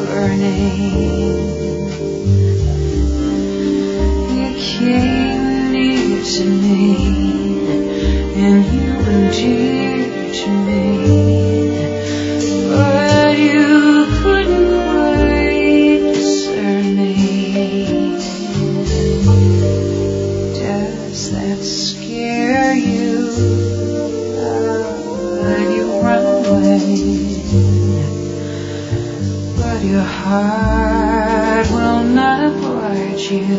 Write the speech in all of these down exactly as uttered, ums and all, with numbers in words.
burning. You came near to me, and you were dear to me, but you couldn't quite discern me. Does that scare you? But you run away, but your heart will not oblige you.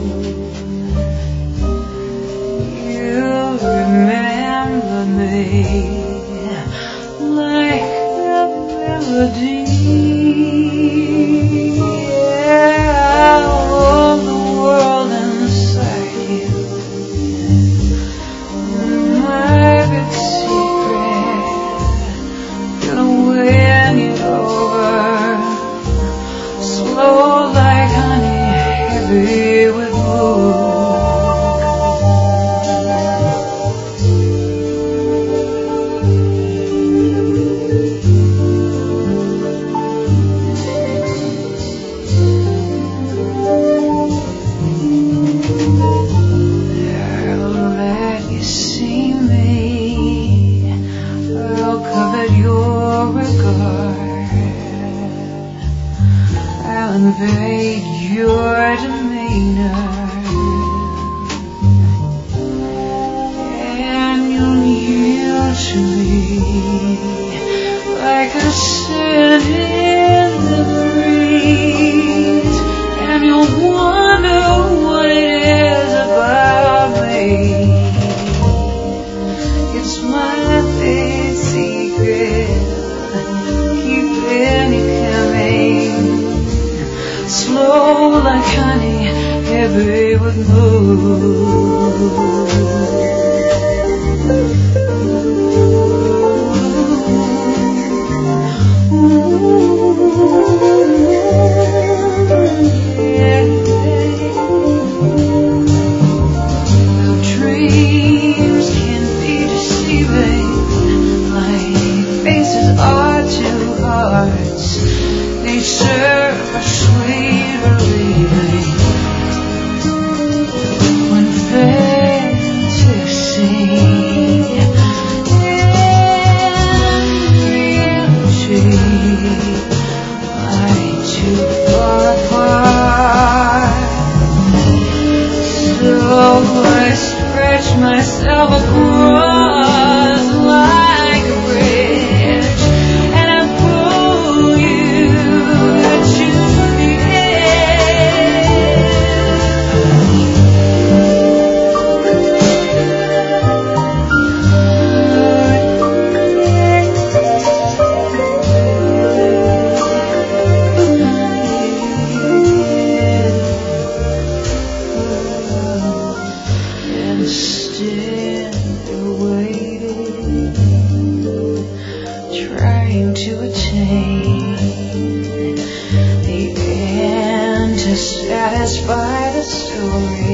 You remember me like a melody. Yeah, all the world inside you. My big secret, gonna win you over. Slow like honey, heavy with mood. I'll let you see me, I'll covet your regard, I'll invade your demeanor, and you'll yield to me like a scent in the breeze, and you'll wonder what it is about me. It's my big secret, keeping you coming. Slow like honey, heavy with mood. Yeah. The dreams can be deceiving, like faces are to hearts. They serve a sweet relieving when fantasy and reality lie too far apart. So I stretch myself across like a bridge, and I pull you to the and still waiting, trying to attain the end to satisfy the story.